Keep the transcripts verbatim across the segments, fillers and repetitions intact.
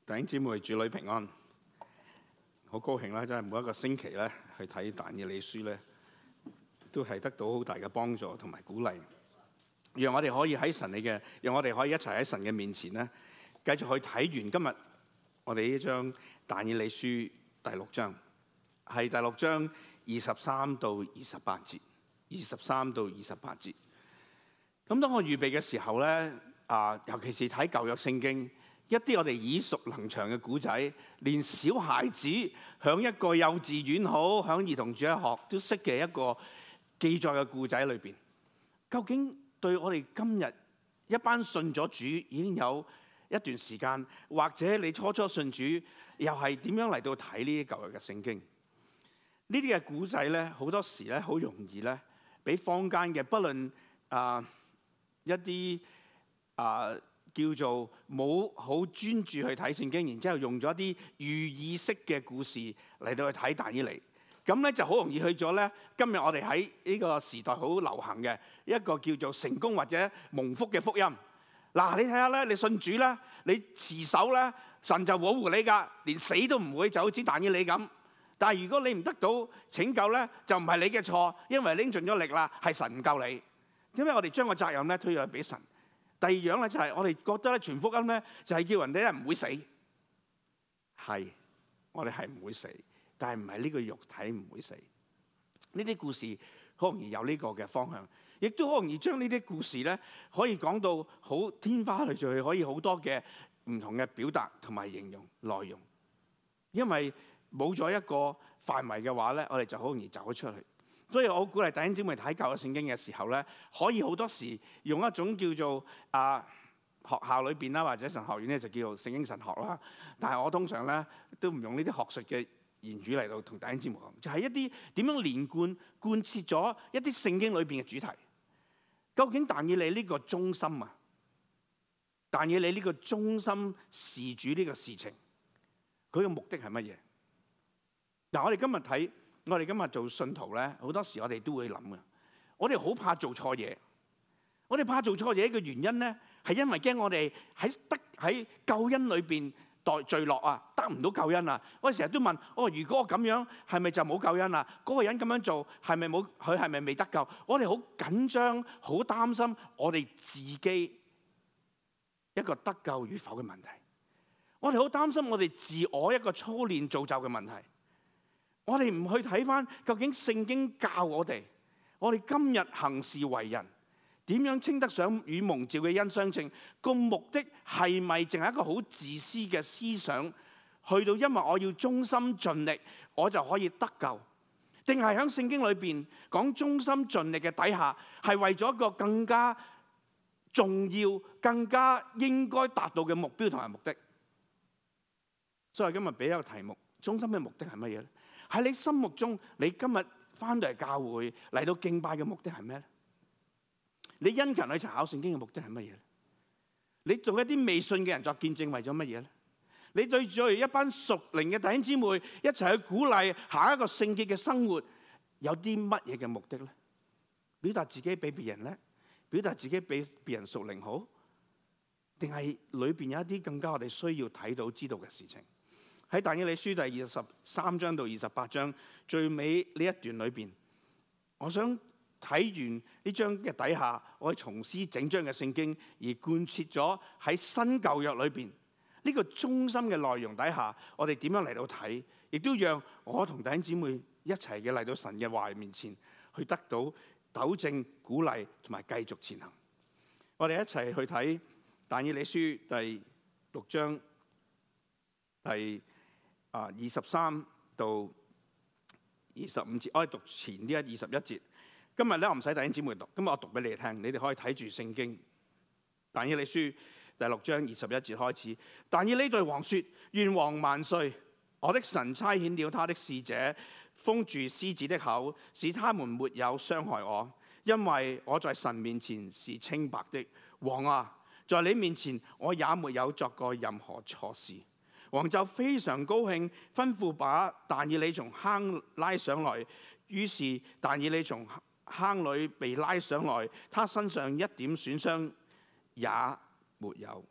弟兄姊妹，主女平安，好高興啦！真係每一個星期咧去睇但以理書咧，都係得到好大嘅幫助同埋鼓勵，讓我哋可以喺神你嘅，讓我哋可以一齊喺神嘅面前咧，繼續去睇完今日我哋呢章但以理書第六章，係第六章二十三到二十八節，二十三到二十八節。咁當我預備嘅時候咧，啊，尤其是睇舊約聖經。一啲我哋耳熟能詳嘅古仔，連小孩子響一個幼稚園好，響兒童主日學都識嘅一個記載嘅故仔裏邊，究竟對我哋今日一班信咗主已經有一段時間，或者你初初信主，又係點樣嚟到睇呢啲舊約嘅聖經？呢啲嘅古仔咧，好多時咧好容易咧，俾坊間嘅不論啊、呃、一啲啊。呃叫做冇好專注去睇聖經，然之後用咗一啲寓意式嘅故事嚟到去睇但以理，咁咧就好容易去咗咧。今日我哋喺呢個時代好流行嘅一個叫做成功或者蒙福嘅福音。嗱，你睇下咧，你信主咧，你持守咧，神就保護你㗎，連死都唔會，就好似但以理咁。但係如果你唔得到拯救咧，就唔係你嘅錯，因為拎盡咗力啦，係神唔救你。因為我哋將個責任咧推咗俾神。第二樣咧就係我哋覺得咧傳福音咧就係叫人哋咧唔會死，係我哋係唔會死，但係唔係呢個肉體唔會死。呢啲故事好容易有呢個嘅方向，亦都好容易將呢啲故事咧可以講到好天花亂墜，可以好多嘅唔同嘅表達同埋形容內容。因為冇咗一個範圍嘅話咧，我哋就好容易走咗出去。所以我鼓勵弟兄姊妹睇舊約聖經嘅時候咧，可以好多時用一種叫做啊學校裏邊啦，或者神學院咧就叫做聖經神學啦。但係我通常咧都唔用呢啲學術嘅言語嚟到同弟兄姊妹講，就係一啲點樣連貫貫徹咗一啲聖經裏邊嘅主題。究竟但以理呢個忠心啊，但以理呢個忠心事主呢個事情，佢嘅目的係乜嘢？嗱，我哋今日睇。我哋今日做信徒咧，好多時我哋都會諗嘅。我哋好怕做錯嘢。我哋怕做錯嘢嘅原因咧，係因為驚我哋喺得喺救恩裏邊代墜落啊，得唔到救恩啊。我哋成日都問：哦，如果我咁樣係咪就冇救恩啊？嗰個人咁樣做係咪冇？佢係咪未得救？我哋好緊張，好擔心我哋自己一個得救與否嘅問題。我哋好擔心我哋自我一個操練造就嘅問題。我哋唔去睇返究竟聖經教我哋，我哋今日行事為人點樣稱得上與蒙召嘅恩相稱？個目的係咪淨係一個好自私嘅思想？去到因為我要忠心盡力，我就可以得救？定係喺聖經裏邊講忠心盡力嘅底下，係為咗一個更加重要、更加應該達到嘅目標同埋目的？所以今日俾一個題目：忠心嘅目的係乜嘢咧？喺你心目中，你今日翻到嚟教會嚟到敬拜嘅目的係咩咧？你殷勤去查考聖經嘅目的係乜嘢咧？你做一啲未信嘅人作見證為咗乜嘢咧？你對住一班屬靈嘅弟兄姊妹一齊去鼓勵行一個聖潔嘅生活，有啲乜嘢嘅目的咧？表達自己比別人咧？表達自己比別人屬靈好？定係裏邊有一啲更加我哋需要睇到知道嘅事情？喺但以理書第二十三章到二十八章最尾呢一段裏邊，我想睇完呢章嘅底下，我哋重思整章嘅聖經，而貫徹咗喺新舊約裏邊呢個中心嘅內容底下，我哋點樣嚟到睇，亦都讓我同弟兄姊妹一齊嘅嚟到神嘅話面前，去得到糾正、鼓勵同埋繼續前行。我哋一齊去睇但以理書第六章第啊，二十三到二十五節，我哋讀前呢一二十一節。今日咧我唔使弟兄姊妹讀，今日我讀俾你哋聽，你哋可以睇住聖經。但以理書第六章二十一節開始。但以理對王說：願王萬歲！我的神差遣了他的使者，封住獅子的口，使他們沒有傷害我，因為我在神面前是清白的。王啊，在你面前我也沒有作過任何錯事。王就非常高興，吩咐把但以理從坑拉上來。於是但以理從坑裏被拉上來，他身上一點損傷也沒有，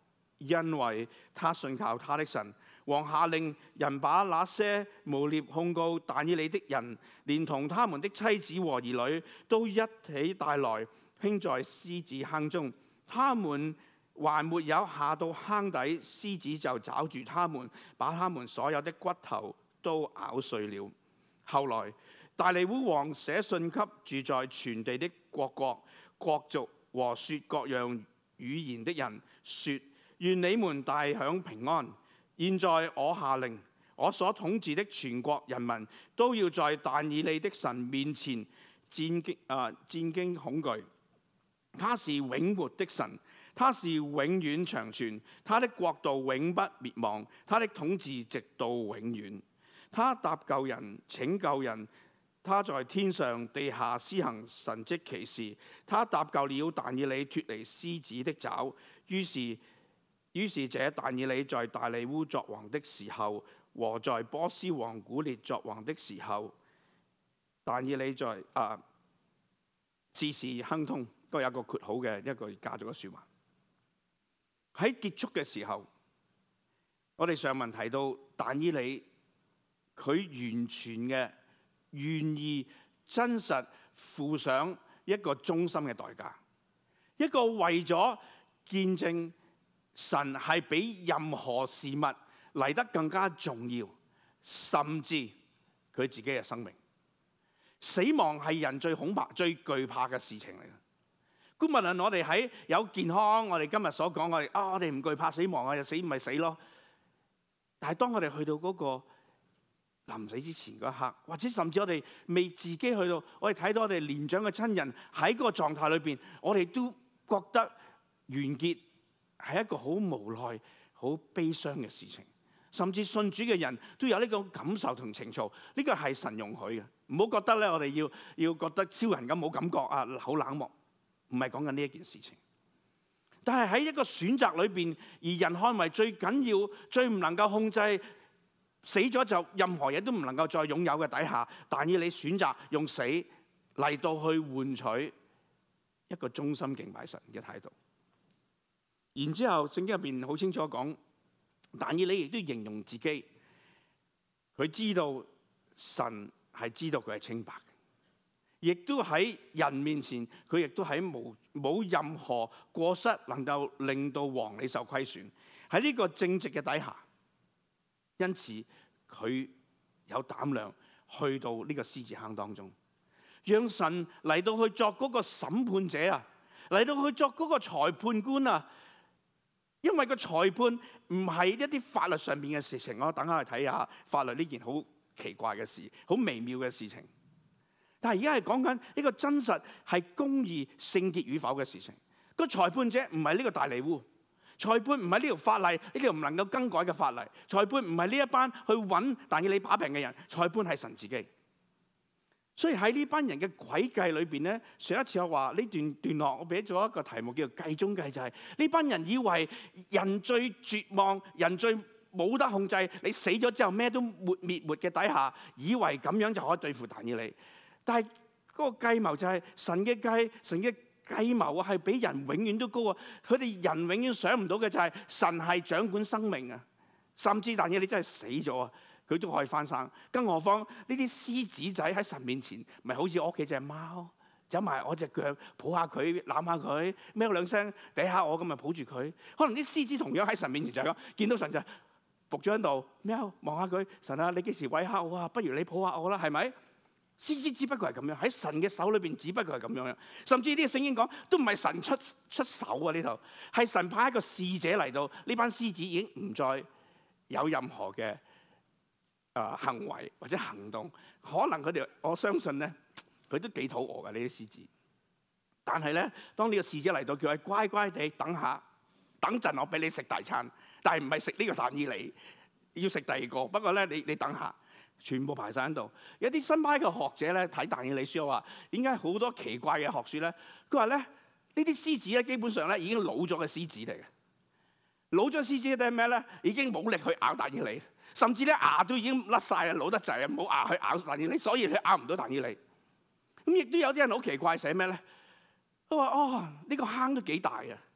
因為他信靠他的神。王下令人把那些誣衊控告但以理的人，連同他們的妻子和兒女，都一起帶來，扔在獅子坑中。他們還沒有下到坑底，獅子就抓住他們，把他們所有的骨頭都咬碎了。後來大利烏王寫信給住在全地的各國、國族和說各樣語言的人，說：願你們大享平安。現在我下令，我所統治的全國人民都要在但以理的神面前戰驚啊戰驚恐懼。他是永活的神，他是永遠長存，他的國度永不滅亡，他的統治直到永遠。他搭救人、拯救人，他在天上地下施行神蹟奇事。他搭救了但以理脫離獅子的爪，於是於是這但以理在大利烏作王的時候，和在波斯王古列作王的時候，但以理在啊事事亨通。都有一個括號嘅一句加咗個説話。喺結束嘅時候，我哋上文提到但以理佢完全嘅願意真實付上一個忠心嘅代價，一個為咗見證神係比任何事物嚟得更加重要，甚至佢自己嘅生命。死亡係人最恐怕、最懼怕嘅事情嚟嘅。無論我哋喺有健康，我哋今日所講，我哋啊，我哋唔懼怕死亡啊，死咪死咯。但係當我哋去到嗰個臨死之前嗰一刻，或者甚至我哋未自己去到，我哋睇到我哋年長嘅親人喺嗰個狀態裏邊，我哋都覺得完結係一個好無奈、好悲傷嘅事情。甚至信主嘅人都有呢個感受同情操，呢個係神容許嘅。唔好覺得咧，我哋要要覺得超人咁冇感覺啊，好冷漠。唔係講緊呢一件事情，但係喺一個選擇裏邊，而人看為最緊要、最唔能夠控制，死咗就任何嘢都唔能夠再擁有嘅底下，但以理選擇用死嚟到去換取一個忠心敬拜神嘅態度。然之後聖經入邊好清楚講，但以理亦都形容自己，佢知道神係知道佢係清白嘅。亦都喺人面前，佢亦都喺冇冇任何過失能夠令到王你受虧損。喺呢個正直嘅底下，因此佢有膽量去到呢個獅子坑當中，讓神嚟到去作嗰個審判者啊，嚟到去作嗰個裁判官啊。因為個裁判唔係一啲法律上邊嘅事情，我等下去睇下法律呢件好奇怪嘅事，好微妙嘅事情。但係而家係講緊一個真實係公義聖潔與否嘅事情。個裁判者唔係呢個大利烏，裁判唔係呢條法例，呢條唔能夠更改嘅法例。裁判唔係呢一班去揾但以理把柄嘅人，裁判係神自己。所以喺呢班人嘅詭計裏邊咧，上一次我話呢段段落，我俾咗一個題目叫做計中計，就係呢班人以為人最絕望、人最冇得控制，你死咗之後咩都滅滅沒嘅底下，以為咁樣就可以對付但以理。但係嗰個計謀就係神嘅計，神嘅計謀啊，係比人永遠都高啊！佢哋人永遠想唔到嘅就係神係掌管生命啊！甚至但以理真係死咗啊，佢都可以翻生。更何況呢啲獅子仔喺神面前，咪好似我屋企隻貓，走埋我隻腳抱下佢，攬下佢，喵兩聲，俾下我咁咪抱住佢。可能啲獅子同樣喺神面前就係咁，見到神就伏咗喺度，喵望下佢，神啊，你幾時餵下我啊？不如你抱下我啦，係咪？獅子只不過係咁樣，喺神嘅手裏邊，只不過係咁樣。甚至啲聖經講，都唔係神出出手啊！呢度係神派一個使者嚟到，呢班獅子已經唔再有任何嘅啊、呃、行為或者行動。可能佢哋，我相信咧，佢都幾肚餓嘅呢啲獅子。但係咧，當呢個使者嚟到，叫佢乖乖地等下，等陣我俾你食大餐。但係唔係食呢個但以理，要食第二個。不過咧，你你等下。全部排晒喺度。有啲新派嘅學者咧睇但以理書話，點解好多奇怪嘅學説咧？佢話咧，呢啲獅子咧基本上咧已經老咗嘅獅子嚟嘅。老咗獅子係咩咧？已經冇力去咬但以理，甚至咧牙都已經甩晒啦，老得滯啊，冇牙去咬但以理，所以佢咬唔到但以理。咁亦都有啲人好奇怪寫咩咧？佢話哦，呢個坑都幾大啊！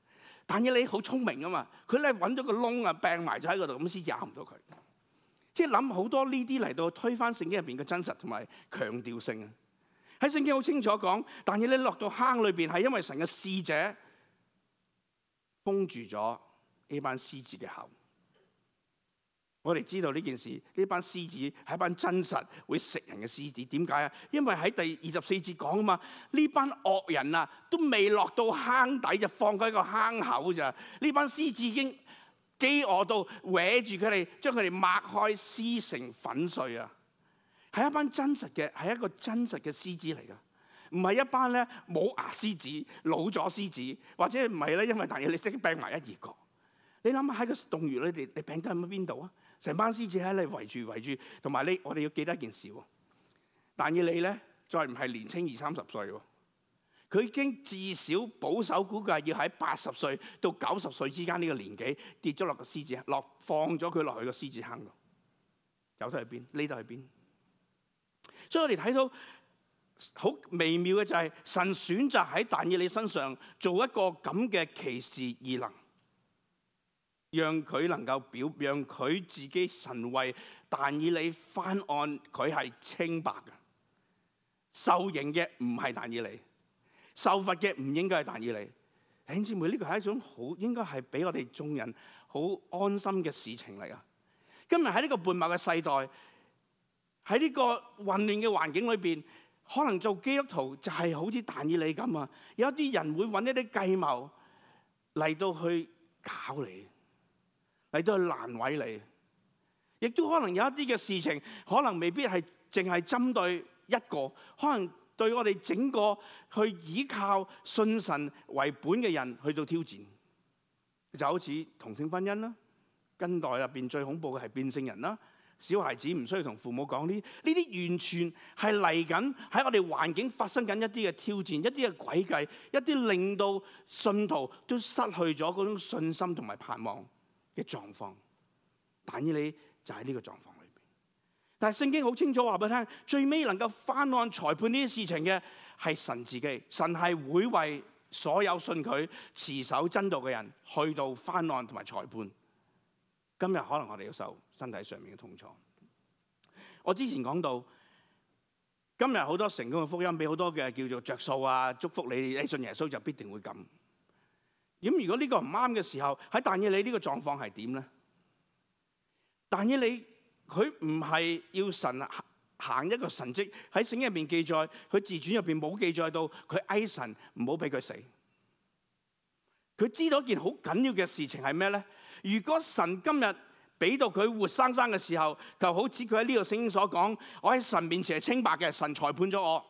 但以理好聰明啊嘛，佢咧揾咗個窿啊，病埋咗喺嗰度，咁獅子咬唔到佢。即係諗好多呢啲嚟到推翻聖經入邊嘅真實同埋強調性啊！喺聖經好清楚講，但以理落到坑裏邊係因為神嘅使者封住咗呢班獅子嘅口。我哋知道呢件事，呢班獅子係一班真實會食人嘅獅子。點解啊？因為喺第二十四節講啊嘛，呢班惡人啊都未落到坑底就放佢喺個坑口咋。呢班獅子已經飢餓到搲住佢哋，將佢哋擘開撕成粉碎啊！係一班真實嘅，係一個真實嘅獅子嚟噶，唔係一班咧冇牙獅子、老咗獅子，或者唔係咧，因為但係你識病埋一二個。你諗下喺個洞穴裏邊，你病得喺邊度啊？成班獅子喺你圍住圍住，同埋你，我哋要記得一件事喎。但以理咧，再唔係年青二三十歲喎，佢已經至少保守估計要喺八十歲到九十歲之間呢個年紀跌咗落個獅子落，放咗佢落去個獅子坑度，走得去邊？匿得去邊？所以我哋睇到好微妙嘅就係神選擇喺但以理身上做一個咁嘅奇事異能。讓佢能夠表，讓佢自己神為但以理翻案，佢係清白嘅。受刑嘅唔係但以理，受罰嘅唔應該係但以理。弟兄姊妹，呢個係一種好應該係俾我哋眾人好安心嘅事情嚟啊！今日喺呢個悖謬嘅世代，喺呢個混亂嘅環境裏邊，可能做基督徒就係好似但以理咁啊！有啲人會揾一啲計謀嚟到去搞你。嚟到去難為你，亦都可能有一啲嘅事情，可能未必係淨係針對一個，可能對我哋整個去依靠信神為本嘅人去到挑戰，就好似同性婚姻啦，近代入邊最恐怖嘅係變性人啦，小孩子唔需要同父母講呢，呢啲完全係嚟緊喺我哋環境發生緊一啲嘅挑戰，一啲嘅詭計，一啲令到信徒都失去咗嗰種信心同埋盼望嘅狀況。但以理就喺呢個狀況裏邊，但係聖經好清楚話俾你聽，最尾能夠翻案裁判呢啲事情嘅係神自己，神係會為所有信佢持守真道嘅人去到翻案同埋裁判。今日可能我哋要受身體上面嘅痛楚。我之前講到，今日好多成功嘅福音俾好多嘅叫做着數啊，祝福你，你信耶穌就必定會咁。咁如果呢個唔啱嘅時候，喺但以理呢個狀況係點咧？但以理佢唔係要神行一個神蹟，喺聖經入邊記載，佢自傳入邊冇記載到佢哀神唔好俾佢死。佢知道一件好緊要嘅事情係咩咧？如果神今日俾到佢活生生嘅時候，就好似佢喺呢個聖經所講，我喺神面前係清白嘅，神裁判咗我。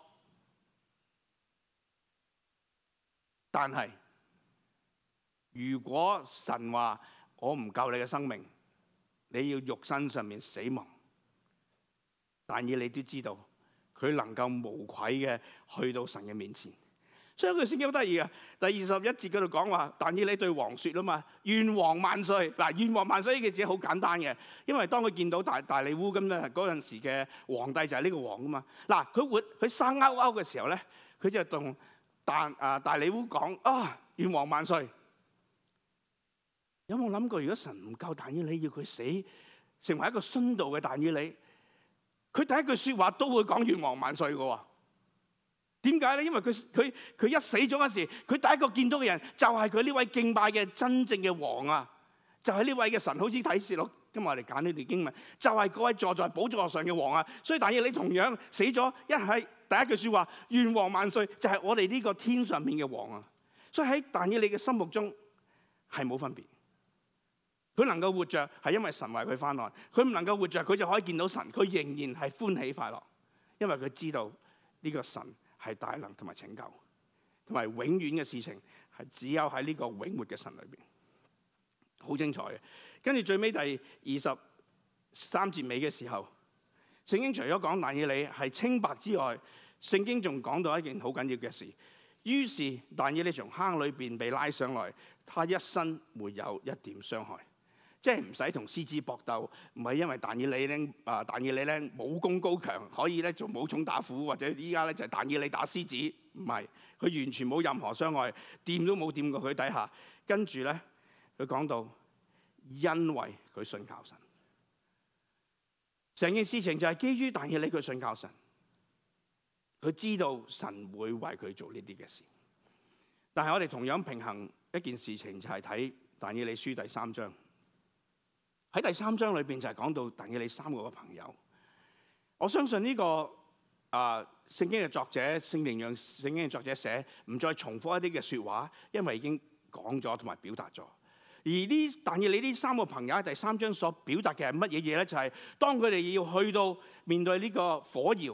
但係如果神話我唔救你嘅生命，你要肉身上面死亡，但以理都知道佢能夠無愧嘅去到神嘅面前。所以佢聖經好得意嘅，第二十一節嗰度講話，但以理對王說啊嘛，願王萬歲。嗱，願王萬歲呢件事好簡單嘅，因為當佢見到大大利烏咁咧，嗰陣時嘅皇帝就係呢個王啊嘛。嗱，佢活佢生勾勾嘅時候咧，佢就同但啊大利烏講啊，願王萬歲。有冇諗過，如果神唔救但以理，要佢死，成為一個殉道嘅但以理，佢第一句說話都會講願王萬歲嘅喎？點解咧？因為佢佢佢一死咗嗰時，佢第一個見到嘅人就係佢呢位敬拜嘅真正嘅王啊！就係、是、呢位嘅神，好似啟示錄，今日我哋揀呢段經文，就係、是、嗰位坐在寶座上嘅王啊！所以但以理同樣死咗，一係第一句說話願王萬歲，就係、是、我哋呢個天上面嘅王啊！所以喺但以理嘅心目中係冇分別。佢能夠活着係因為神為佢翻案，佢唔能夠活着，佢就可以見到神，佢仍然係歡喜快樂，因為佢知道呢個神係大能同埋拯救，同埋永遠嘅事情係只有喺呢個永活嘅神裏邊，好精彩嘅。跟住最尾第二十三節尾嘅時候，聖經除咗講但以理係清白之外，聖經仲講到一件好緊要嘅事。於是但以理從坑裏邊被拉上來，他一身沒有一點傷害。即係唔使同獅子搏鬥，唔係因為但以理咧啊，但以理咧武功高強，可以咧做武松打虎，或者依家咧就係但以理打獅子，唔唔係，佢完全冇任何傷害，掂都冇掂過佢底下。跟住咧，佢講到因為佢信靠神，成件事情就係基於但以理佢信靠神，佢知道神會為佢做呢啲嘅事。但係我哋同樣平衡一件事情，就係睇但以理書第三章。喺第三章裏邊就係講到但以理三個嘅朋友。我相信呢、這個啊聖經嘅作者，聖靈讓聖經嘅作者寫，唔再重複一啲嘅說話，因為已經講咗同埋表達咗。而呢但以理呢三個朋友喺第三章所表達嘅係乜嘢嘢咧？就係、是、當佢哋要去到面對呢個火窯，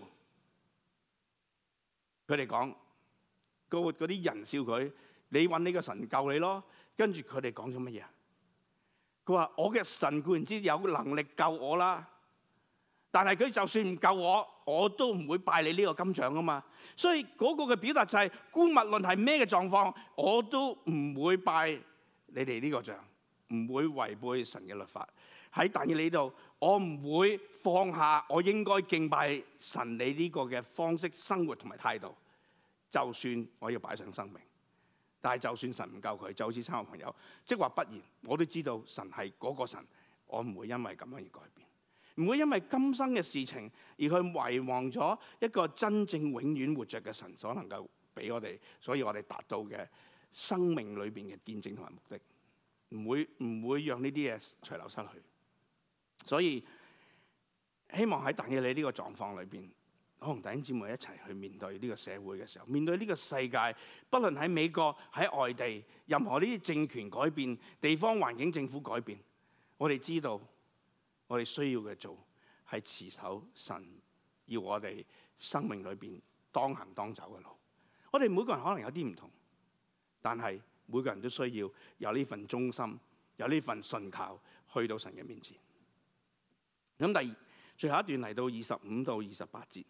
佢哋講嗰嗰啲人笑佢，你揾呢個神救你咯。跟住佢哋講咗乜嘢？佢話我嘅神固然之有能力救我啦，但係佢就算唔救我，我都唔會拜你呢個金像啊嘛。所以嗰個嘅表達就係、是，姑勿論係咩嘅狀況，我都唔會拜你哋呢個像，唔會違背神嘅律法。喺但以理度，我唔會放下我應該敬拜神你呢個嘅方式、生活同埋態度，就算我要擺上生命。但係就算神唔救佢，就好似三個朋友，即話不然，我都知道神係嗰個神，我唔會因為咁樣而改變，唔會因為今生嘅事情而去遺忘咗一個真正永遠活着嘅神所能夠俾我哋，所以我哋達到嘅生命裏邊嘅見證同埋目的，唔會唔會讓呢啲嘢隨流失去。所以希望喺但以理呢個狀況裏邊，我同弟兄姊妹一齊去面對呢個社會嘅時候，面對呢個世界，不論喺美國、喺外地，任何呢啲政權改變、地方環境、政府改變，我哋知道我哋需要嘅做係持守神要我哋生命裏邊當行當走嘅路。我哋每個人可能有啲唔同，但係每個人都需要有呢份忠心，有呢份信靠，去到神嘅面前。咁第二，最後一段嚟到二十五到二十八節。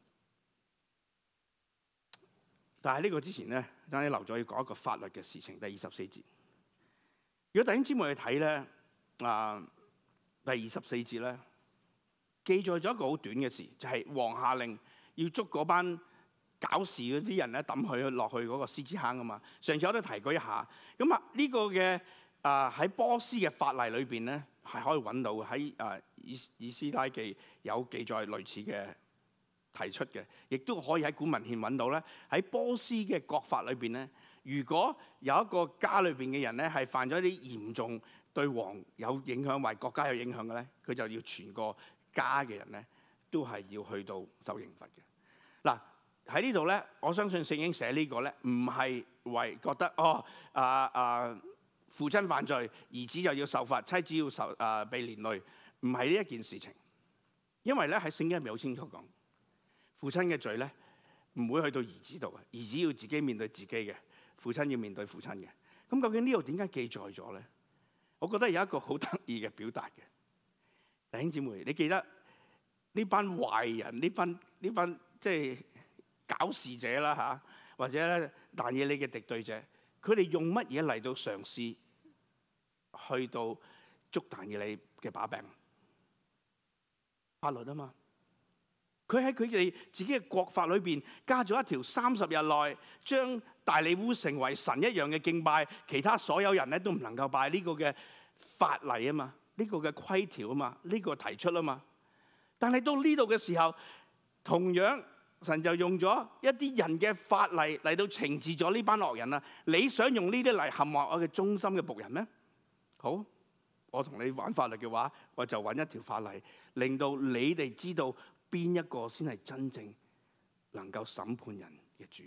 但係呢個之前咧，等你留咗要講一個法律嘅事情。第二十四節，如果弟兄姊妹去睇咧，啊，第二十四節咧，記載咗一個好短嘅事，就係、是、王下令要捉嗰班搞事嗰啲人咧，抌佢落去嗰個獅子坑啊嘛。上次我都提過一下。咁啊，呢個嘅啊喺波斯嘅法例裏邊咧，係可以揾到喺啊以以斯拉記有記載類似嘅提出嘅，亦都可以喺古文獻揾到咧。喺波斯嘅國法裏邊咧，如果有一個家裏邊嘅人咧係犯咗一啲嚴重對王有影響、為國家有影響嘅咧，佢就要全個家嘅人咧都係要去到受刑罰嘅。嗱，喺呢度咧，我相信聖經寫呢個咧，唔係為覺得哦啊啊父親犯罪，兒子就要受罰，妻子要受啊被連累，唔係呢一件事情。因為咧喺聖經入面好清楚講，父親嘅罪咧唔會去到兒子度嘅，兒子要自己面對自己嘅，父親要面對父親嘅。咁究竟呢度點解記載咗咧？我覺得有一個好得意嘅表達嘅。弟兄姊妹，你記得呢班壞人，呢班呢班即係搞事者啦嚇，或者咧但以理嘅敵對者，佢哋用乜嘢嚟到嘗試去到捉但以理嘅把柄？法律啊嘛。佢喺佢哋自己嘅國法裏邊加咗一條三十日內將大利烏成為神一樣嘅敬拜，其他所有人咧都唔能夠拜呢個嘅法例啊嘛，呢個嘅規條啊嘛，呢個提出啊嘛。但係到呢度嘅時候，同樣神就用咗一啲人嘅法例嚟到懲治咗呢班惡人啊！你想用呢啲嚟陷害我嘅忠心嘅僕人咩？好，我同你玩法律嘅話，我就揾一條法例，令到你哋知道邊一個先係真正能夠審判人嘅主。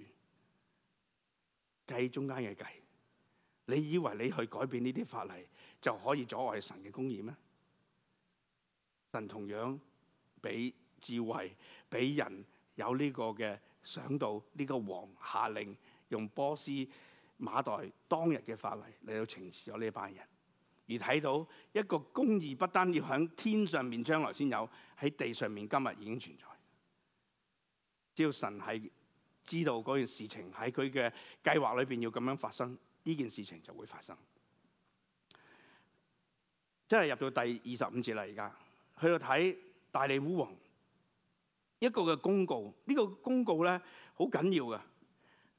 計中間嘅計，你以為你去改變呢啲法例就可以阻礙神嘅公義咩？神同樣俾智慧，俾人有呢個嘅想到，呢個王下令用波斯馬代當日嘅法例嚟到懲治咗呢班人，而睇到一個公義不單要喺天上面將來先有，喺地上面今日已經存在。只要神係知道嗰件事情喺佢嘅計劃裏邊要咁樣發生，呢件事情就會發生。真係入到第二十五節啦，而家去到睇大利烏王一個嘅公告，呢個公告咧好緊要嘅。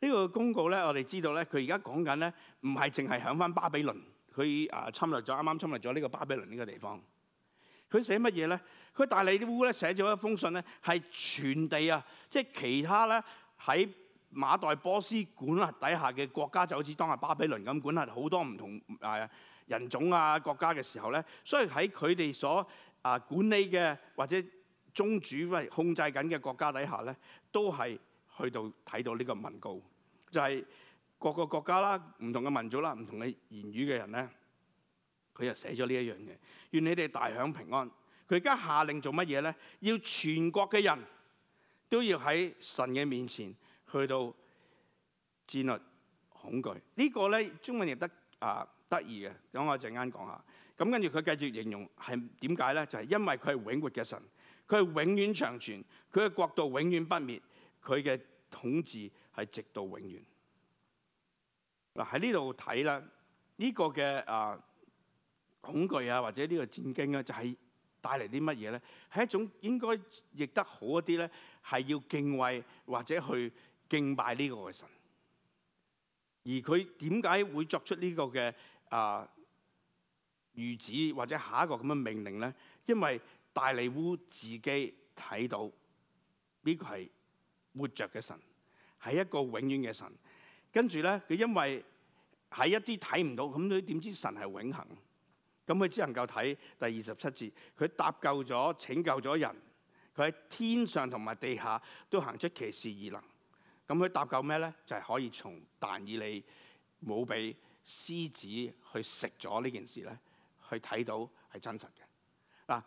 呢個公告咧，我哋知道咧，佢而家講緊咧，唔係淨係響翻巴比倫，佢啊侵略咗，啱啱侵略咗呢個巴比倫呢個地方。佢寫乜嘢咧？佢大利烏咧寫咗一封信咧，係全地啊，即係其他咧喺馬代波斯管轄底下嘅國家，就好似當日巴比倫咁管轄好多唔同誒人種啊國家嘅時候咧，所以喺佢哋所啊管理嘅或者宗主喂控制緊嘅國家底下咧，都係去到睇到呢個文告。就係、是、各個國家啦、唔同嘅民族啦、唔同嘅言語嘅人咧，佢就寫咗呢一樣嘢。願你哋大享平安。佢而家下令做乜嘢咧？要全國嘅人都要喺神嘅面前去到戰慄恐懼。這個、呢個咧中文亦得啊得意嘅，等我陣間講下。咁跟住佢繼續形容係點解咧？就係、是、因為佢係永活嘅神，佢係永遠長存，佢嘅國度永遠不滅，佢嘅統治係直到永遠。嗱喺呢度睇啦，呢、這個嘅啊恐懼啊，或者呢個戰驚咧，就係帶嚟啲乜嘢咧？係一種應該譯得好一啲咧，係要敬畏或者去敬拜呢個嘅神。而佢點解會作出呢個嘅啊諭旨或者下一個咁嘅命令咧？因為大利烏自己睇到呢個係活着嘅神，係一個永遠嘅神。跟住咧，佢因為喺一啲睇唔到，咁佢點知神係永恆？咁佢只能夠睇第二十七節，佢搭救咗、拯救咗人，佢喺天上同埋地下都行出奇事異能。咁佢搭救咩咧？就係、是、可以從但以理冇俾獅子去食咗呢件事咧，去睇到係真實嘅。嗱，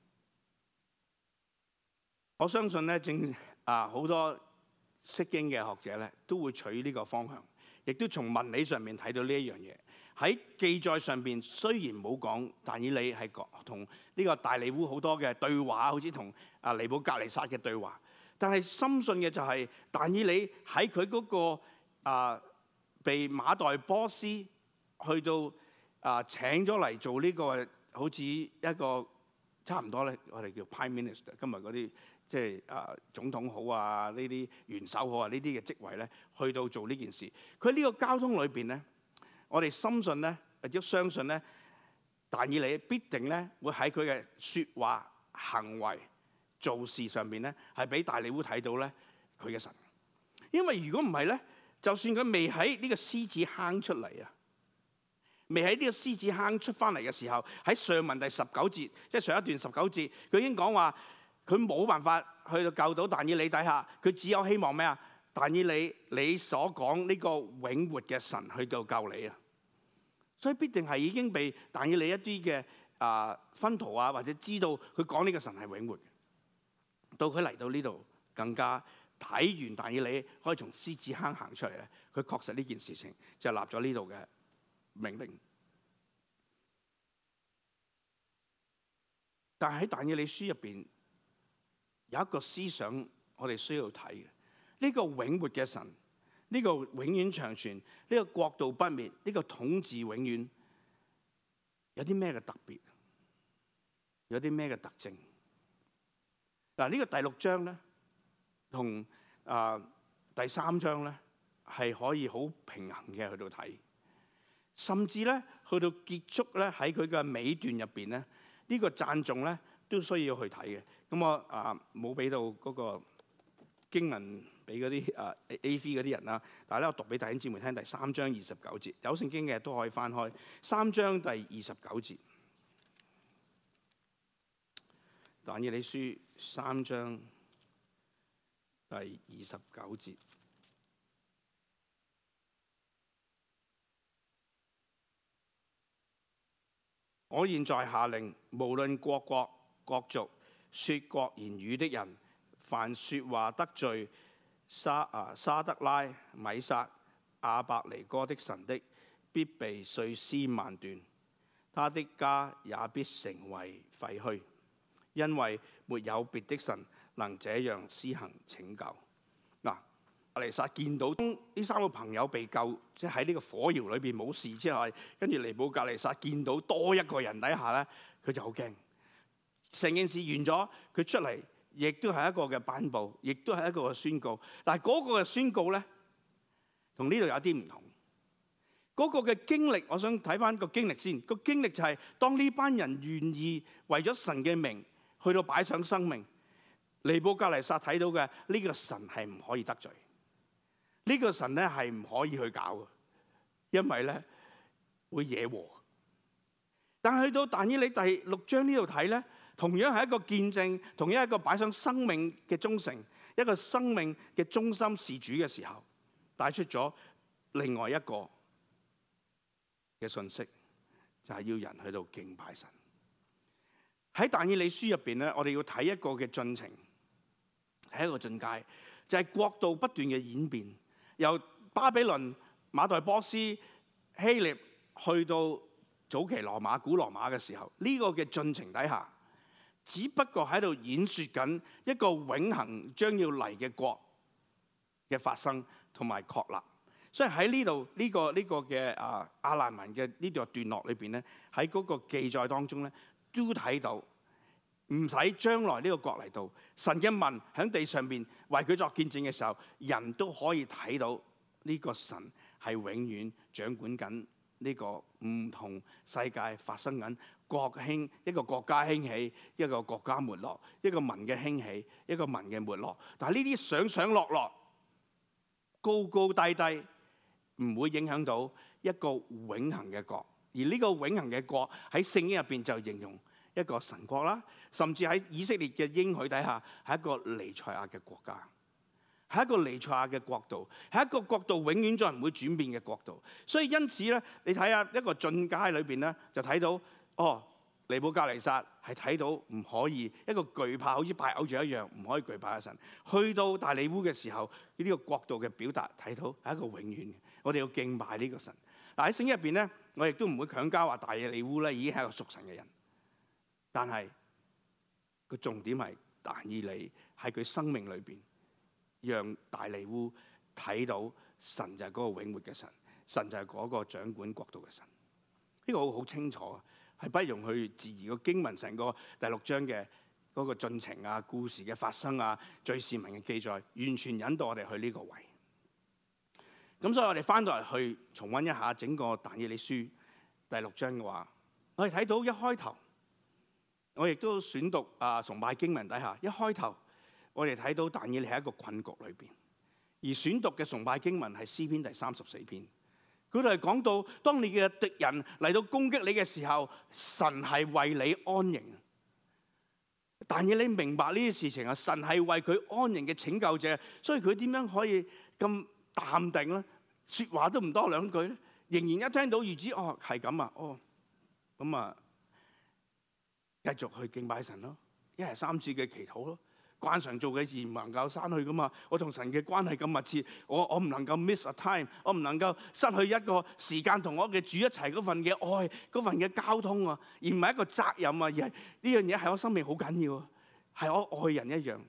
我相信咧，正啊好多釋經嘅學者咧，都會取呢個方向，亦都從文理上面睇到呢一樣嘢。喺記載上邊雖然冇講但以理係講同呢個大利烏好多嘅對話，好似同啊尼布甲尼撒嘅對話，但係深信嘅就係但以理喺佢嗰個啊被馬代波斯去到啊請咗嚟做呢個好似一個差唔多咧，我哋叫 Prime Minister， 今日嗰啲即係啊總統好啊，呢啲元首好啊，呢啲嘅職位咧，去到做呢件事。佢呢個交通裏邊咧，我哋深信咧，或者相信咧，但以理必定咧會喺佢嘅説話、行為、做事上邊咧，係俾大利烏睇到咧佢嘅神。因為如果唔係咧，就算佢未喺呢個獅子坑出嚟啊，未喺呢個獅子坑出翻嚟嘅時候，喺上文第十九節，即係上一段十九節，佢已經講話佢冇辦法去到救到但以理底下，佢只有希望咩啊？但以理，你所講呢個永活嘅神去到救你啊！所以必定係已經被但以理一啲嘅啊分途啊，或者知道佢講呢個神係永活嘅。到佢嚟到呢度，更加睇完但以理可以從獅子坑行出嚟咧，佢確實呢件事情就立咗呢度嘅命令。但係喺但以理書入邊有一個思想，我哋需要睇嘅。呢個永活嘅神，呢個永遠長存，呢個國度不滅，呢個統治永遠，有啲咩嘅特別？有啲咩嘅特徵？嗱，呢個第六章咧，同啊第三章咧係可以好平衡嘅去到睇，甚至咧去到結束咧喺佢嘅尾段入邊咧，呢個讚頌咧都需要去睇嘅。咁我啊冇俾到嗰個經文俾嗰啲啊 A V 嗰啲人啦，但係咧我讀俾弟兄姊妹聽第三章二十九節，有聖經嘅都可以翻開三章第二十九節，但以理書三章第二十九節。我現在下令，無論各國各族說各言語的人，凡說話得罪沙啊沙得拉、米煞、亞伯尼哥的神的，必被碎屍萬段，他的家也必成為廢墟，因為沒有別的神能這樣施行拯救。嗱，亞尼撒見到呢三個朋友被救，即係喺呢個火窯裏邊冇事之後，跟住尼布甲尼撒見到多一個人底下咧，佢就好驚。成件事完咗，佢出嚟亦都係一個嘅頒布，亦都係一個嘅宣告。但係嗰個嘅宣告咧， 同呢度有啲唔同。嗰個嘅經歷，我想睇翻個經歷先。個經歷就係當呢班人願意為咗神嘅名去到擺上生命，尼布甲尼撒睇到嘅呢個神係唔可以得罪，呢個神咧係唔可以去搞嘅，因為咧會惹禍。但係去到但以理第六章呢度睇咧，同樣係一個見證，同樣係一個擺上生命嘅忠誠，一個生命嘅忠心事主嘅時候，帶出咗另外一個嘅信息，就係要人去到敬拜神。喺但以理書入邊咧，我哋要睇一個嘅進程，係一個進階，就係國度不斷嘅演變，由巴比倫、馬代波斯、希臘去到早期羅馬、古羅馬嘅時候，呢個嘅進程底下，只不過喺度演說緊一個永恆將要嚟嘅國嘅發生同埋確立。所以喺呢度呢個呢個嘅啊亞蘭文嘅呢段段落裏邊咧，喺嗰個記載當中咧，都睇到唔使將來呢個國嚟到，神嘅民喺地上邊為佢作見證嘅時候，人都可以睇到呢個神係永遠掌管緊呢個唔同世界發生緊國興，一個國家興起，一個國家沒落，一個民嘅興起，一個民嘅沒落。但係呢啲上上落落、高高低低，唔會影響到一個永恆嘅國，而呢個永恆嘅國喺聖經入邊就形容一個神國啦，甚至喺以色列嘅應許底下係一個彌賽亞嘅國家，係一個彌賽亞嘅國度，係一個國度永遠再唔會轉變嘅國度。所以因此咧，你睇下一個進階裏邊咧，就睇到哦，尼布甲尼撒係睇到唔可以一個懼怕，好似拜偶像一樣，唔可以懼怕嘅神。去到大利烏嘅時候，呢、這個國度嘅表達睇到係一個永遠嘅。我哋要敬拜呢個神。嗱喺聖經入邊咧，我亦都唔會強加話大利烏咧已經係一個屬神嘅人。但係個重點係但以理喺佢生命裏邊，讓大利烏睇到神就係嗰個永活嘅神，神就係嗰個掌管國度嘅神。呢、這個好好清楚，係不容去質疑。個經文成個第六章嘅嗰個進程啊、故事嘅發生啊、敘事文嘅記載，完全引導我哋去呢個位。咁所以我哋翻到嚟去重溫一下整個但以理書第六章嘅話，我哋睇到一開頭，我亦都選讀啊崇拜經文底下一開頭，我哋睇到但以理喺一個困局裏邊，而選讀嘅崇拜經文係詩篇第三十四篇，佢哋係講到當你嘅敵人嚟到攻擊你嘅時候，神係為你安營。但以理明白呢啲事情啊，神係為佢安營嘅拯救者，所以佢點樣可以咁淡定咧？說話都唔多兩句咧，仍然一聽到預知哦係咁啊，哦咁啊，繼續去敬拜神咯，一日三次嘅祈禱咯，慣常做嘅事唔能夠刪去噶嘛。我同神嘅關係咁密切，我我唔能夠 miss a time， 我唔能夠失去一個時間同我嘅主一齊嗰份嘅愛，嗰份嘅交通啊，而唔係一個責任啊，而係呢樣嘢係我生命好緊要啊，係我愛人一樣，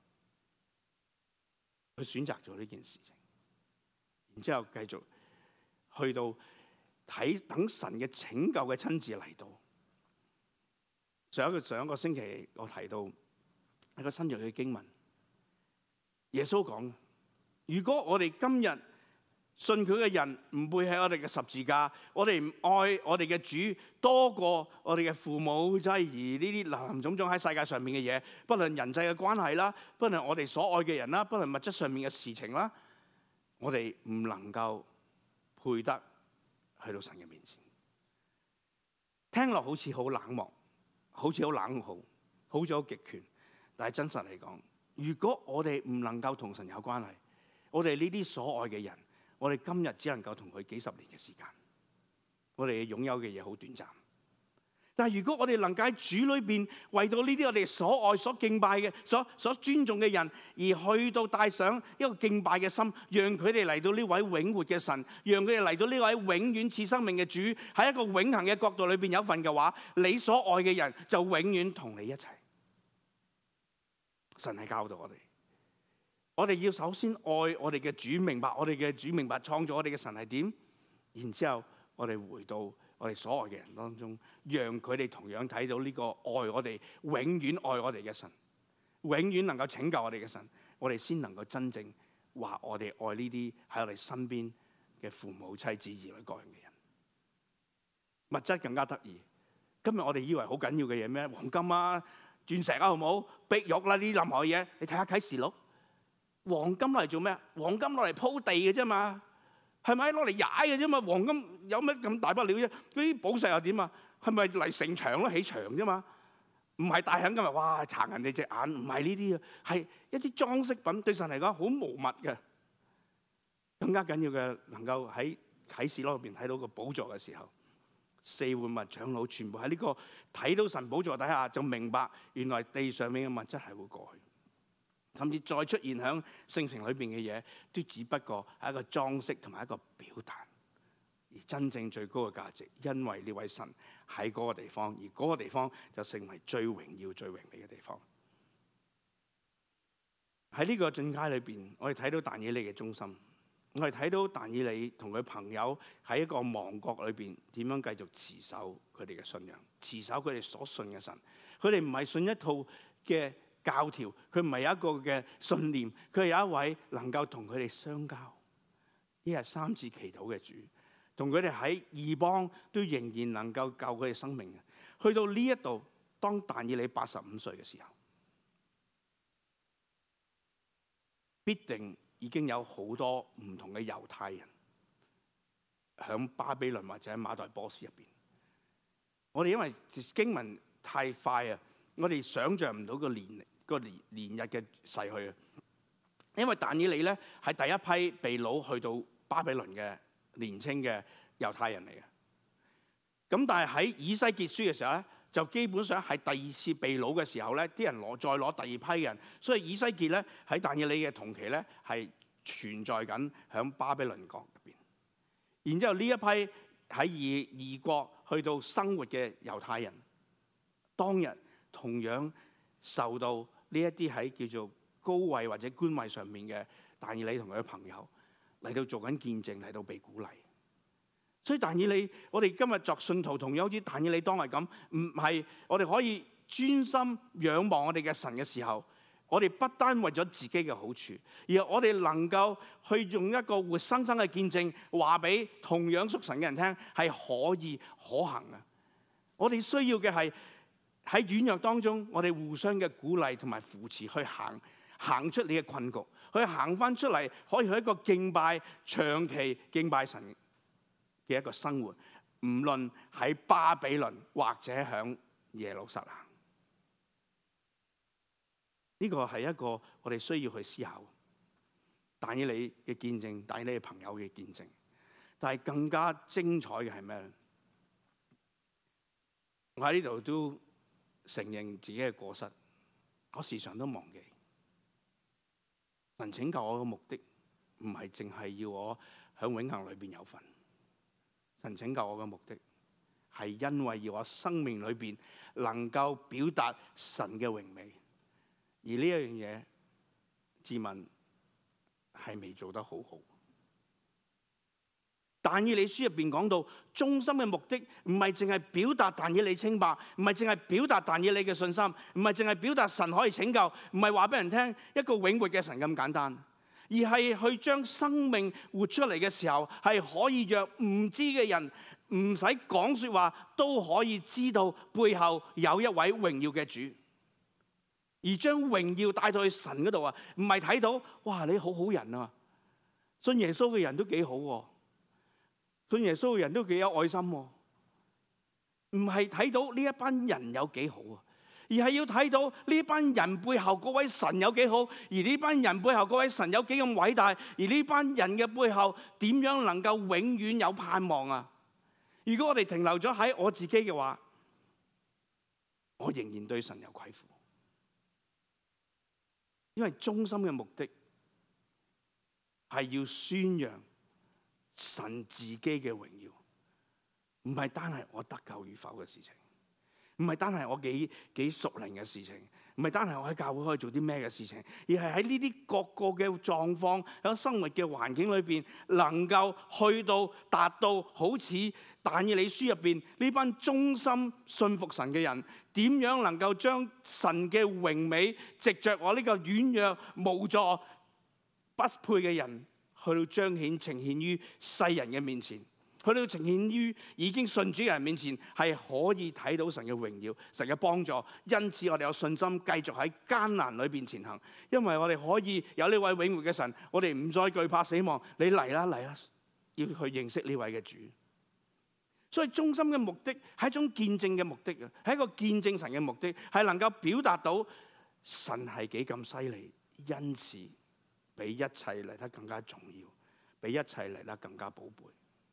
佢選擇咗呢件事情。然之後繼續去到睇等神嘅拯救嘅親自嚟到。上一個上一個星期我提到一個新約嘅經文，耶穌講：如果我哋今日信佢嘅人唔背起我哋嘅十字架，我哋唔愛我哋嘅主多過我哋嘅父母、妻兒呢啲林林總總喺世界上面嘅嘢，不論人際嘅關係啦，不論我哋所愛嘅人啦，不論物質上面嘅事情啦，我哋唔能夠配得去到神嘅面前。聽落好似好冷漠，好似好冷酷，好似好極權，但係真實嚟講，如果我哋唔能夠同神有關係，我哋呢啲所愛嘅人，我哋今日只能夠同佢幾十年嘅時間，我哋擁有嘅嘢好短暫。但係如果我哋能夠喺主裏邊為到呢啲我哋所愛、所敬拜嘅、所所尊重嘅人，而去到帶上一個敬拜嘅心，讓佢哋嚟到呢位永活嘅神，讓佢哋嚟到呢位永遠賜生命嘅主，喺一個永恆嘅國度裏邊有份嘅話，你所愛嘅人就永遠同你一齊。神係教導我哋，我哋要首先愛我哋嘅主，明白我哋嘅主，明白創造我哋嘅神係點，然之後我哋回到我哋所愛嘅人當中，讓佢哋同樣睇到呢個愛我哋、永遠愛我哋嘅神，永遠能夠拯救我哋嘅神，我哋先能夠真正話我哋愛呢啲喺我哋身邊嘅父母、妻子、兒女各樣嘅人。物質更加得意。今日我哋以為好緊要嘅嘢咩？黃金啊、鑽石啊，好唔好？碧玉啦，呢啲任何嘢，你睇下啟示錄，黃金攞嚟做咩？黃金攞嚟鋪地嘅啫嘛，係咪攞嚟踩嘅啫嘛？黃金有乜咁大不了啫？嗰啲寶石又點啊？係咪嚟城牆咯？起牆啫嘛，唔係大響今日哇殘人哋隻眼，唔係呢啲啊，係一啲裝飾品，對神嚟講好無物嘅。更加緊要嘅，能夠喺啟示錄入邊睇到個寶座嘅時候。四活物長老全部喺呢個睇到神寶座底下，就明白原來地上面嘅物質係會過去，甚至再出現喺聖城裏邊嘅嘢，都只不過係一個裝飾同埋一個表達，而真正最高嘅價值，因為呢位神喺嗰個地方，而嗰個地方就成為最榮耀、最榮美嘅地方。喺呢個進階裏邊，我哋睇到但以理嘅忠心。我哋睇到但以理同佢朋友喺一個亡國裏邊點樣繼續持守佢哋嘅信仰，持守佢哋所信嘅神。佢哋唔係信一套嘅教條，佢唔係有一個嘅信念，佢係有一位能夠同佢哋相交，呢係三次祈禱嘅主，同佢哋喺異邦都仍然能夠救佢哋生命嘅。去到呢一度，當但以理八十五歲嘅時候，必定已經有好多唔同嘅猶太人喺巴比倫或者喺馬代波斯入邊。我哋因為經文太快啊，我哋想象唔到個年個年年日嘅逝去啊。因為但以理咧係第一批被擄去到巴比倫嘅年青嘅猶太人嚟嘅。咁但係喺以西結書嘅時候咧，就基本上係第二次被擄嘅時候咧，啲人攞再攞第二批人，所以以西結咧喺但以理嘅同期咧係存在緊喺巴比倫國入邊。然之後呢一批喺異異國去到生活嘅猶太人，當日同樣受到呢一啲喺叫做高位或者官位上面嘅但以理同佢嘅朋友嚟到做緊見證，嚟到被鼓勵。所以但以理，我哋今日作信徒同樣好似但以理當日咁，唔係我哋可以專心仰望我哋嘅神嘅時候，我哋不單為咗自己嘅好處，而我哋能夠去用一個活生生嘅見證，話俾同樣屬神嘅人聽，係可以可行嘅。我哋需要嘅係喺軟弱當中，我哋互相嘅鼓勵同埋扶持，去行行出你嘅困局，去行翻出嚟，可以去一個敬拜、長期敬拜神嘅一個生活，唔論喺巴比倫或者喺耶路撒冷。呢個係一個我哋需要去思考。但以理嘅見證，但以理嘅朋友嘅見證，但係更加精彩嘅係咩咧？我喺呢度都承認自己嘅過失，我時常都忘記神拯救我嘅目的，唔係淨係要我喺永恆裏邊有份。神拯救我嘅目的係因為要我生命裏邊能夠表達神嘅榮美，而呢一樣嘢自問係未做得好好。但以理書入邊講到，忠心嘅目的唔係淨係表達但以理清白，唔係淨係表達但以理嘅信心，唔係淨係表達神可以拯救，唔係話俾人聽一個永活嘅神咁簡單，而係去將生命活出嚟嘅時候，係可以讓唔知嘅人唔使講說話都可以知道背後有一位榮耀嘅主，而將榮耀帶到去神嗰度啊！唔係睇到哇你好好人啊，信耶穌嘅人都幾好喎，信耶穌嘅人都幾有愛心喎，唔係睇到呢一班人有幾好啊，而係要睇到呢班人背後嗰位神有幾好，而呢班人背後嗰位神有幾咁偉大，而呢班人嘅背後點樣能夠永遠有盼望啊！如果我哋停留咗喺我自己嘅話，我仍然對神有愧負，因為忠心嘅目的係要宣揚神自己嘅榮耀，唔係單係我得救與否嘅事情，唔係單係我幾幾屬靈嘅事情，唔係單係我喺教會可以做啲咩嘅事情，而係喺呢啲各個嘅狀況喺生活嘅環境裏邊，能夠去到達到好似但以理書入邊呢班忠心信服神嘅人，點樣能夠將神嘅榮美藉着我呢個軟弱無助不配嘅人去到彰顯呈現於世人嘅面前，去到呈現於已經信主嘅人面前，係可以睇到神嘅榮耀、神嘅幫助。因此我哋有信心繼續喺艱難裏邊前行，因為我哋可以有呢位永活嘅神，我哋唔再懼怕死亡。你嚟啦嚟啦，要去認識呢位嘅主。所以忠心嘅目的係一種見證嘅目的啊，係一個見證神嘅目的，係能夠表達到神係幾咁犀利，因此比一切嚟得更加重要，比一切嚟得更加寶貝。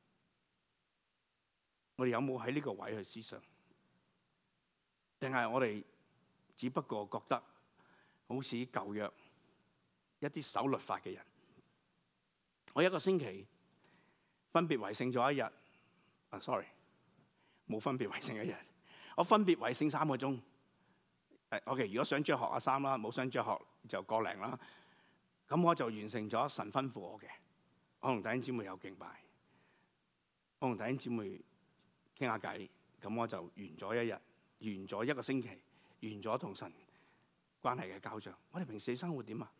我哋有冇喺呢個位去思想？定係我哋只不過覺得好似舊約一啲守律法嘅人？我一個星期分別為聖咗一日。啊、uh，sorry， 冇分別為聖一日。我分別為聖三個鐘。誒，OK， 如果想着學啊三啦，冇想着學就個零啦。咁我就完成咗神吩咐我嘅。我同弟兄姊妹有敬拜，我同弟兄姊妹傾下偈，咁我就完咗一日，完咗一個星期，完咗同神關係嘅交賬。我哋平時生活點啊？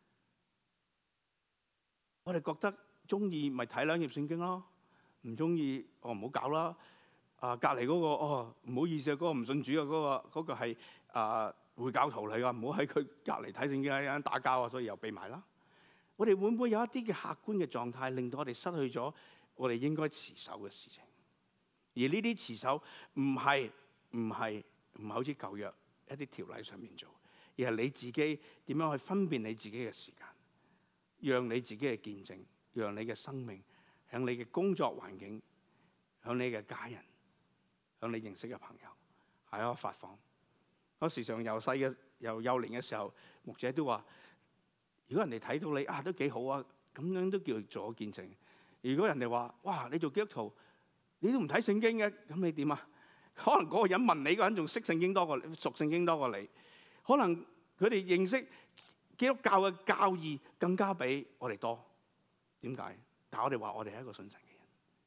我哋覺得中意咪睇兩頁聖經咯。唔中意，我唔好搞啦。啊，隔離嗰個，哦，唔好意思啊，嗰、嗰個唔信主啊，嗰、嗰個嗰、嗰個係啊會教徒嚟噶，唔好喺佢隔離睇聖經，有人打交啊，所以又避埋啦。我哋會唔會有一啲嘅客觀嘅狀態，令到我哋失去咗我哋應該持守嘅事情？而呢啲持守唔係唔係唔係好似舊約一啲條例上面做，而係你自己點樣去分辨你自己嘅時間，讓你自己嘅見證，讓你嘅生命。向你嘅工作環境，向你嘅家人，向你認識嘅朋友，係可發放。我時常由細嘅由幼年嘅時候，牧者都話：如果人哋睇到你啊，都幾好啊，咁樣都叫做見證。如果人哋話：哇，你做基督徒，你都唔睇聖經嘅，咁你點啊？可能嗰個人問你嗰個人仲識聖經多過你，熟聖經多過你。可能佢哋認識基督教嘅教義更加比我哋多。點解？但係我哋話我哋係一個信神嘅人，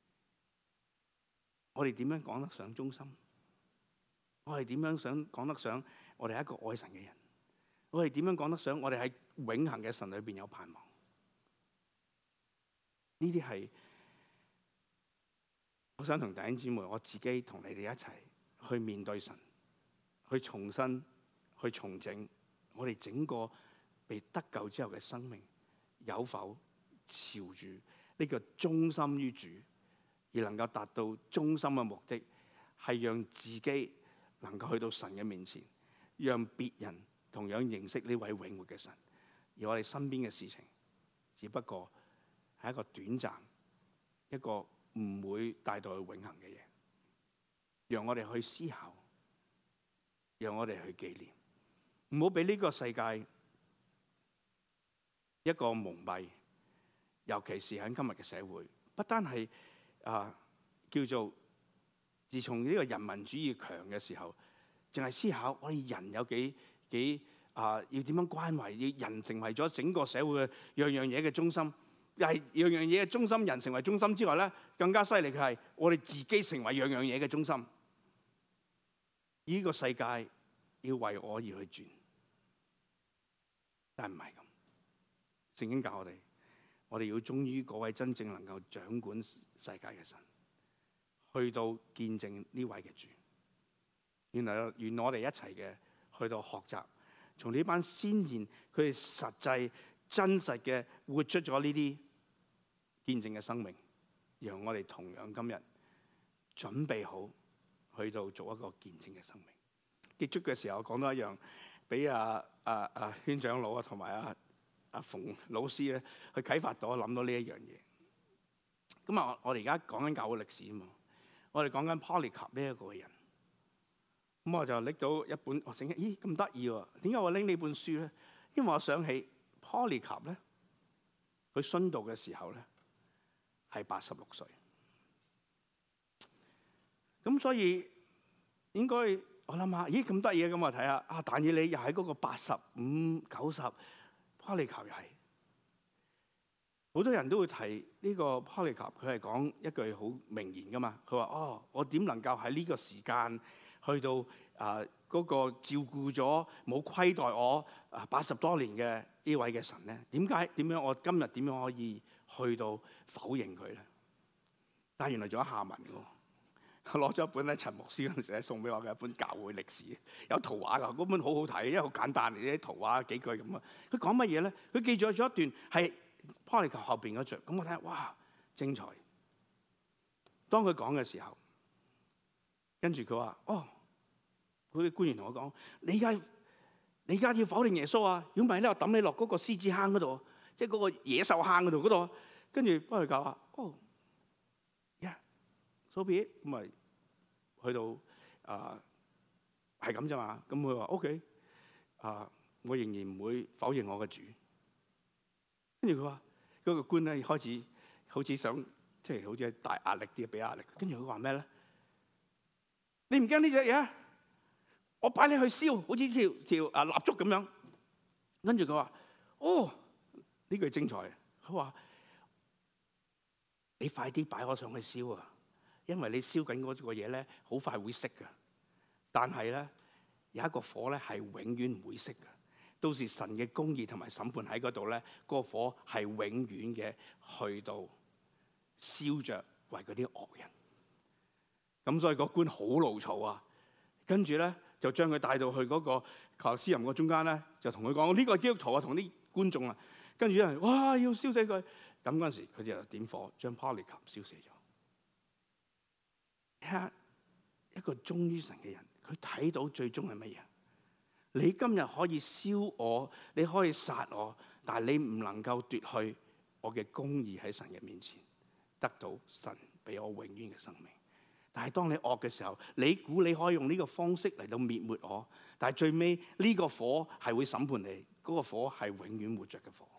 我哋點樣講得上忠心？我哋點樣想講得上我哋係一個愛神嘅人？我哋點樣講得上我哋喺永恆嘅神裏邊有盼望？呢啲係我想同弟兄姊妹，我自己同你哋一齊去面對神，去重新去重整我哋整個被得救之後嘅生命，有否朝住呢個忠心於主，而能夠達到忠心嘅目的，係讓自己能夠去到神嘅面前，讓別人同樣認識呢位永活嘅神。而我哋身邊嘅事情，只不過係一個短暫、一個唔會帶到去永恆嘅嘢。讓我哋去思考，讓我哋去紀念，唔好俾呢個世界一個蒙蔽。尤其是喺今日嘅社會，不單係啊、呃、叫做，自從呢個人民主義強嘅時候，淨係思考我哋人有幾幾啊、呃、要點樣關懷，要人成為咗整個社會嘅樣樣嘢嘅中心。又係樣樣嘢嘅中心，人成為中心之外咧，更加犀利嘅係我哋自己成為樣樣嘢嘅中心。呢、這個世界要為我而去轉，但係唔係咁。聖經教我哋。我哋要忠於嗰位真正能夠掌管世界嘅神，去到見證呢位嘅主。原來願我哋一齊嘅去到學習，從呢班先賢佢哋實際真實嘅活出咗呢啲見證嘅生命，讓我哋同樣今日準備好去到做一個見證嘅生命。結束嘅時候講到一樣，俾阿阿阿宣長老啊同埋阿。阿馮老師咧，去啟發到我諗到呢一樣嘢。咁啊，我哋而家講緊教會歷史啊嘛，我哋講緊 Polycarp 呢一個人。咁我就拎到一本，我醒起，咦咁得意喎？點解我拎呢本書咧？因為我想起 Polycarp 咧，佢殉道嘅時候咧係八十六歲。咁所以應該我諗下，咦咁得意嘅，咁我睇下啊，但以理又喺嗰個八十五、九十。Polycarp 又係，好多人都會提呢個 Polycarp，佢係講一句好名言噶嘛。佢話：哦，我點能夠喺呢個時間去到啊嗰、那個照顧咗冇虧待我啊八十多年嘅呢位嘅神咧？點解點樣我今日點樣可以去到否認佢咧？但係原來仲有下文嘅。我攞咗一本咧陳牧師嗰陣時送俾我嘅一本教會歷史，有圖畫㗎，嗰本好好睇，因為好簡單嚟啲圖畫幾句咁啊。佢講乜嘢咧？佢記咗咗一段係 Polycarp 後邊嗰句，咁我睇下，哇，精彩！當佢講嘅時候，跟住佢話：哦，嗰啲官員同我講，你而家你而家要否認耶穌啊？如果唔係咧，我抌你落嗰個獅子坑嗰度，即係嗰個野獸坑嗰度嗰度。跟住 Polycarp 話：哦。所以咁咪去到啊係咁啫嘛。咁佢話 OK 啊，我仍然唔會否認我嘅主。跟住佢話嗰個官咧開始好似想即係好似大壓力啲，俾壓力。跟住佢話咩咧？你唔驚呢隻嘢？我擺你去燒，好似條條啊蠟燭咁樣。跟住佢話：哦，呢句精彩。佢話：你快啲擺我上去燒啊！因為你燒緊嗰個嘢咧，好快會熄㗎。但係咧，有一個火咧係永遠唔會熄㗎。到時神嘅公義同埋審判喺嗰度咧，嗰、那個火係永遠嘅去到燒着為嗰啲惡人。咁所以個官好怒嘈啊！跟住咧就將佢帶到去嗰個求斯林個中間咧，就同佢講：呢、這個基督徒啊，同啲觀眾啊。跟住有人哇要燒死佢。咁嗰陣時佢就點火將 Polycarp 燒死咗。睇下一個忠於神嘅人，佢睇到最終係乜嘢？你今日可以燒我，你可以殺我，但係你唔能夠奪去我嘅公義喺神嘅面前，得到神俾我永遠嘅生命。但係當你惡嘅時候，你估你可以用呢個方式嚟到滅沒我，但係最尾呢個火係會審判你，嗰、那個火係永遠活着嘅火。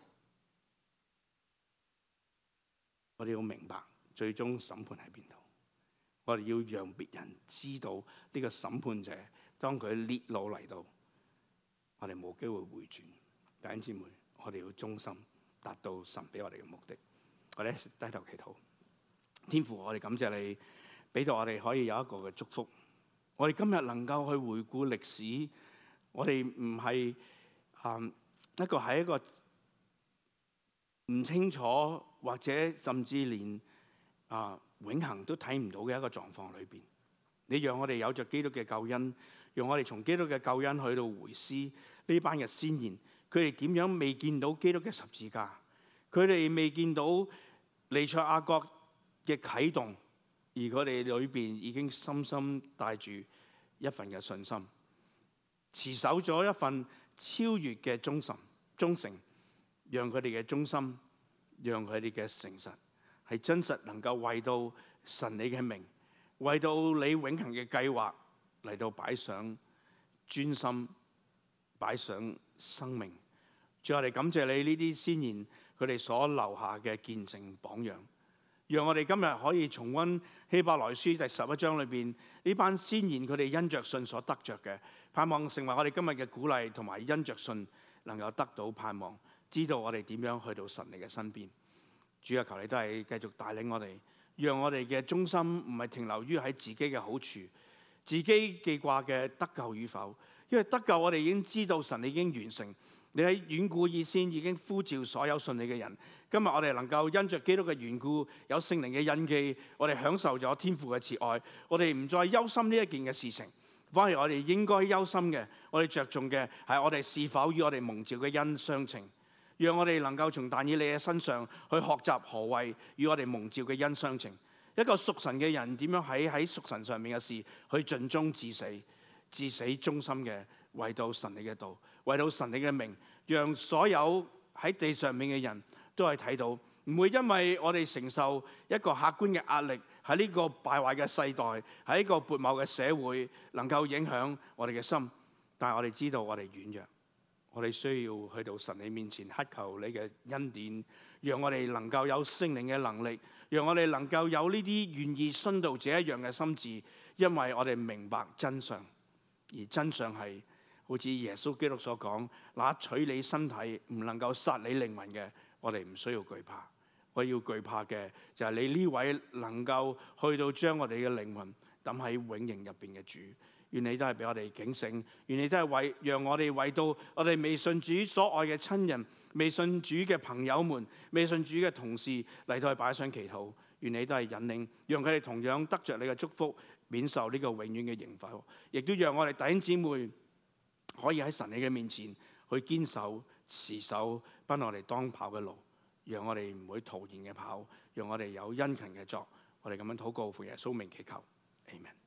我哋要明白最終審判喺邊度。我哋要讓別人知道呢個審判者，當佢烈怒嚟到，我哋冇機會回轉。弟兄姊妹，我哋要忠心，達到神俾我哋嘅目的。我哋低頭祈禱。天父，我哋感謝你，俾到我哋可以有一個嘅祝福。我哋今日能夠去回顧歷史，我哋唔係啊一個喺一個唔清楚或者甚至連啊。永恆都睇唔到嘅一個狀況裏邊，你讓我哋有着基督嘅救恩，讓我哋從基督嘅救恩去到回思呢班嘅先賢，佢哋點樣未見到基督嘅十字架，佢哋未見到彌賽亞國嘅啟動，而佢哋裏邊已經深深帶住一份嘅信心，持守咗一份超越嘅忠誠，忠誠，讓佢哋嘅忠心，讓佢哋嘅誠實。係真實能夠為到神你嘅名，為到你永恆嘅計劃嚟到擺上專心，擺上生命。主，我哋感謝你呢啲先賢佢哋所留下嘅見證榜樣，讓我哋今日可以重溫希伯來書第十一章裏邊呢班先賢佢哋因着信所得着嘅，盼望成為我哋今日嘅鼓勵，同埋因着信能夠得到盼望，知道我哋點樣去到神你嘅身邊。主啊，求你都係繼續帶領我哋，讓我哋嘅忠心唔係停留於喺自己嘅好處，自己記掛嘅得救與否。因為得救我哋已經知道神已經完成，你喺遠古以先已經呼召所有信你嘅人。今日我哋能夠因着基督嘅緣故，有聖靈嘅印記，我哋享受咗天父嘅慈愛，我哋唔再憂心呢一件嘅事情，反而我哋應該憂心嘅，我哋着重嘅係我哋是否與我哋蒙召嘅恩相稱。讓我哋能夠從但以理嘅身上去學習何謂與我哋蒙召嘅恩相稱。一個屬神嘅人點樣喺喺屬神上面嘅事去盡忠至死，至死忠心嘅為到神你嘅道，為到神你嘅名，讓所有喺地上面嘅人都係睇到，唔會因為我哋承受一個客觀嘅壓力，喺呢個敗壞嘅世代，喺呢個悖謬嘅社會，能夠影響我哋嘅心。但係我哋知道我哋軟弱。我哋需要去到神你面前乞求你嘅恩典，讓我哋能夠有聖靈嘅能力，讓我哋能夠有呢啲願意殉道者一樣嘅心志，因為我哋明白真相，而真相係好似耶穌基督所講，那取你身體唔能夠殺你靈魂嘅，我哋唔需要懼怕。我要懼怕嘅就係你呢位能夠去到將我哋嘅靈魂抌喺永刑入邊嘅主。 願你都係俾我哋警醒，願你都係為讓我哋為到我哋未信主所愛嘅親人、未信主嘅朋友們、未信主嘅同事嚟到去擺上祈禱。願你都係引領，讓佢哋同樣得着你嘅祝福，免受呢個永遠嘅刑罰。亦都讓我哋弟兄姊妹可以喺神你嘅面前去堅守、持守奔我哋當跑嘅路，讓我哋唔會徒然嘅跑，讓我哋有殷勤嘅作。我哋咁樣禱告，奉耶穌名祈求，阿們。